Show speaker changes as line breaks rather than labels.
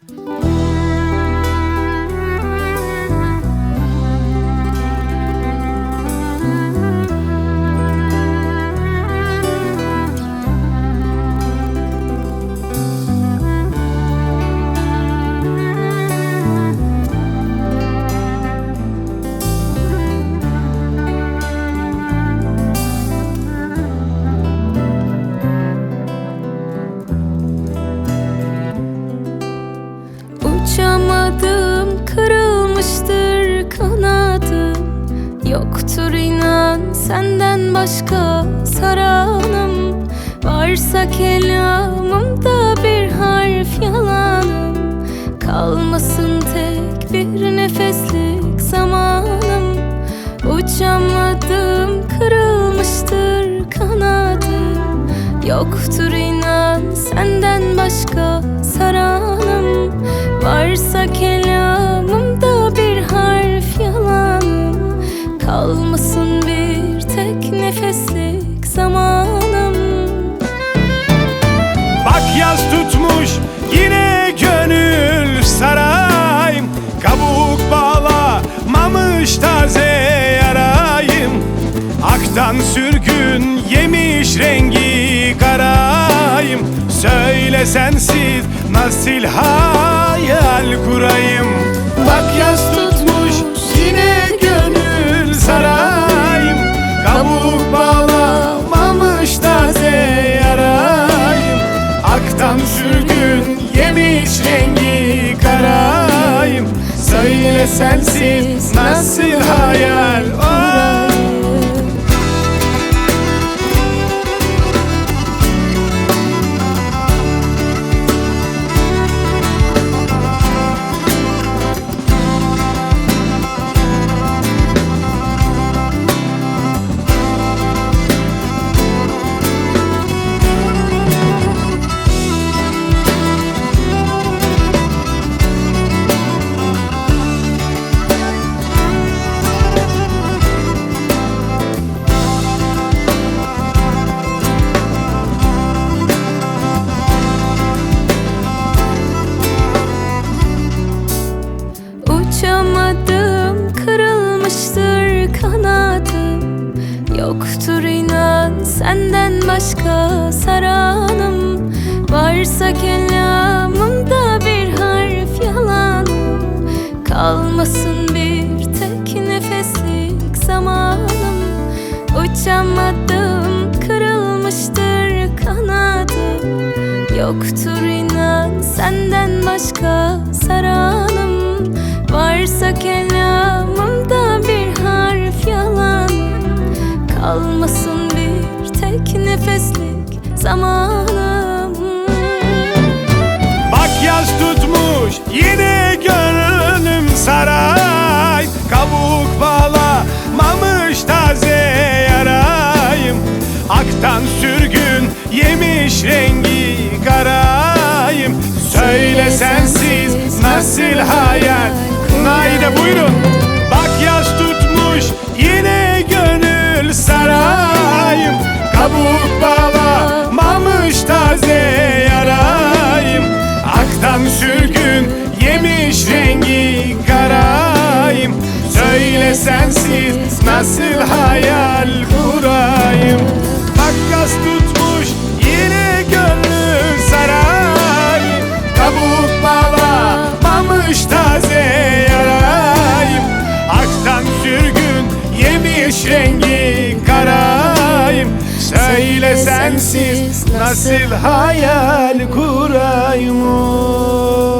Uçamadım, kırılmıştır kanadım. Yoktur inan senden başka saranım. Varsa kelamımda bir harf yalanım. Kalmasın tek bir nefeslik zamanım. Uçamadım, kırılmıştır kanadım. Yoktur inan senden başka saranım. Varsa kelamımda bir harf yalanım. Kalmasın bir tek nefeslik zamanım.
Bak yaz tutmuş yine gönül sarayım. Kabuk bağlamamış taze yarayım. Aktan sürgün yemiş rengi karayım. Söyle sensiz nasıl hayal kurayım. Bak yaz tutmuş yine gönül sarayım. Kabuk bağlamamış taze yarayım. Aktan sürgün yemiş rengi karayım. Söyle sensiz nasıl hayal kurayım.
Uçamadım, kırılmıştır kanadım. Yoktur inan senden başka saranım. Varsa kelamımda bir harf yalanım. Kalmasın bir tek nefeslik zamanım. Uçamadım, kırılmıştır kanadım. Yoktur inan senden başka saranım. Varsa kelamımda bir harf yalanım. Kalmasın bir tek nefeslik zamanım.
Bak yaz tutmuş yine gönlüm saray. Kabuk bağlamamış taze yarayım. Aktan sürgün yemiş rengi karayım. Söyle sensiz nasıl hayal. Naide buyurun. Bak yaz tutmuş yine gönül sarayım. Kabuk bağlamamış taze yarayım. Aktan sürgün yemiş rengi karayım. Söyle sensiz nasıl hayal kurayım. Bak yaz tutmuş yine gönül sarayım. Kabuk bağlamamış taze yarayım. Aktan sürgün yemiş rengi karayım. Söyle sensiz nasıl hayal kurayım.